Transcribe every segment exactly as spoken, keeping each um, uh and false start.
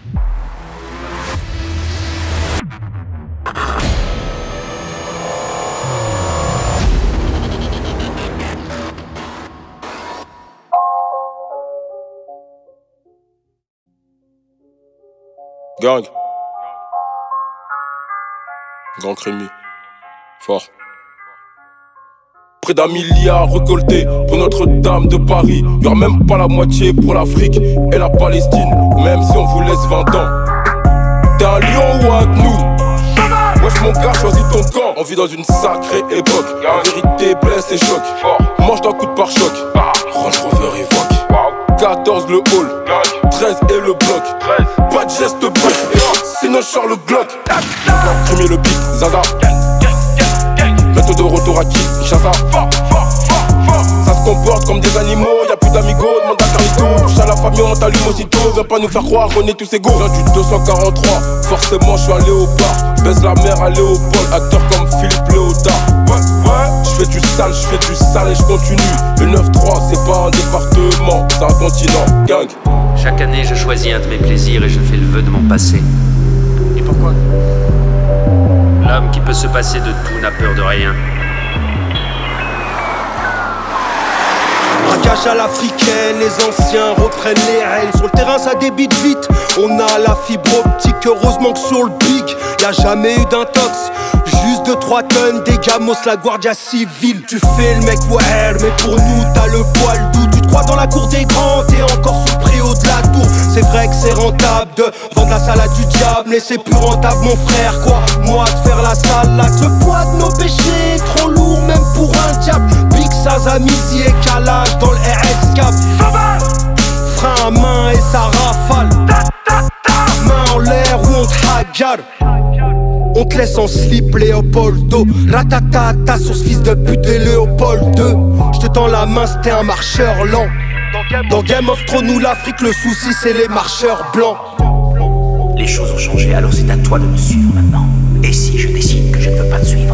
Gang. Grand Crémy. Fort. Près d'un milliard récolté pour Notre-Dame de Paris. Y'aura même pas la moitié pour l'Afrique et la Palestine. Même si on vous laisse vingt ans. T'es un lion ou un gnou? Wesh mon gars, choisis ton camp. On vit dans une sacrée époque. La vérité blesse et choque. Mange d'un coup de pare-choc. Range Rover évoque. quatorze le hall, treize et le bloc. Pas de geste bloc, sinon je sors le Glock. Premier le beat, Zaza. Bientôt de retour à qui? Chaza. Ça se comporte comme des animaux, y'a plus d'amigos, demande à Carlito. Touche à la famille, on t'allume aussitôt. Viens pas nous faire croire qu'on est tous égaux. Viens du deux cent quarante-trois, forcément je suis un léopard. Baise la mère à Léopold, acteur comme Philippe Léotard. Ouais, ouais. Je fais du sale, je fais du sale et je continue. Le neuf trois c'est pas un département, c'est un continent, gang. Chaque année je choisis un de mes plaisirs et je fais le vœu de mon passé. Et pourquoi? L'homme qui peut se passer de tout n'a peur de rien. Braquage à l'africaine, les anciens reprennent les rênes. Sur le terrain ça débite vite, on a la fibre optique. Heureusement que sur le big, y'a jamais eu d'intox. Juste deux trois tonnes, des gamos, la Guardia Civile. Tu fais le mec ouais, mais pour nous t'as le poil doux. Tu te crois dans la cour des grands, t'es encore sous le préau de la tour. C'est vrai que c'est rentable de vendre la salade du diable, mais c'est plus rentable mon frère quoi. Moi de faire la salade, le poids de nos péchés, trop lourd même pour un diable. Big Sazamizi et calage dans le R S Cap. Frein à main et ça rafale. Main en l'air ou on te hagarde. On te laisse en slip Léopoldo. Ratatata sur ce fils de pute de Léopold deux. J'te tends la main c'était un marcheur lent. Dans Game of Thrones nous l'Afrique le souci c'est les marcheurs blancs. Les choses ont changé alors c'est à toi de me suivre maintenant. Et si je décide que je ne veux pas te suivre,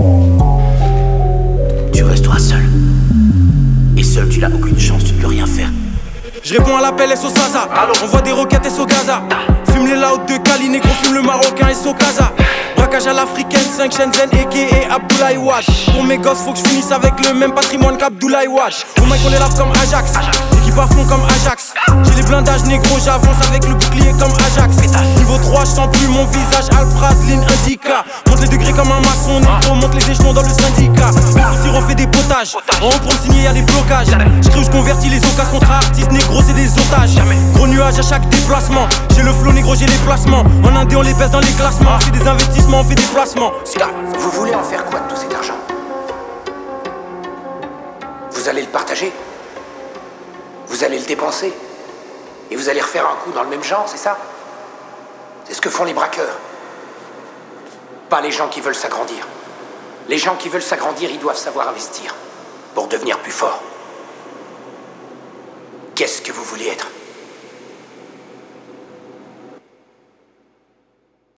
tu resteras seul. Et seul tu n'as aucune chance, tu ne peux rien faire. Je réponds à l'appel S O Saza. On voit des roquettes S O Gaza. Fume les louds de Cali, négro fume le marocain S O Gaza. Braquage à l'africaine, cinq Shenzhen, A K A Abdoulaye Wade. Pour mes gosses, faut que je finisse avec le même patrimoine qu'Abdoulaye Wade. Au mec on les lave comme Ajax, l'équipe à fond comme Ajax. J'ai les blindages négro, j'avance avec le bouclier comme Ajax. Niveau trois, je sens plus mon visage, Alpraz, ligne indica. Monte les degrés comme un maçon, négro, monte les échelons dans le syndicat. Ici on fait des potages, en haut pour le signer y'a des blocages. J'crive, je convertis les occasions contre artistes, négro c'est des otages. Gros nuages à chaque déplacement, j'ai le flow négro, j'ai les placements. En Indé on les baisse dans les classements, on fait des investissements, on fait des placements. Vous voulez en faire quoi de tout cet argent? Vous allez le partager? Vous allez le dépenser? Et vous allez refaire un coup dans le même genre, c'est ça? C'est ce que font les braqueurs. Pas les gens qui veulent s'agrandir. Les gens qui veulent s'agrandir, ils doivent savoir investir pour devenir plus forts. Qu'est-ce que vous voulez être?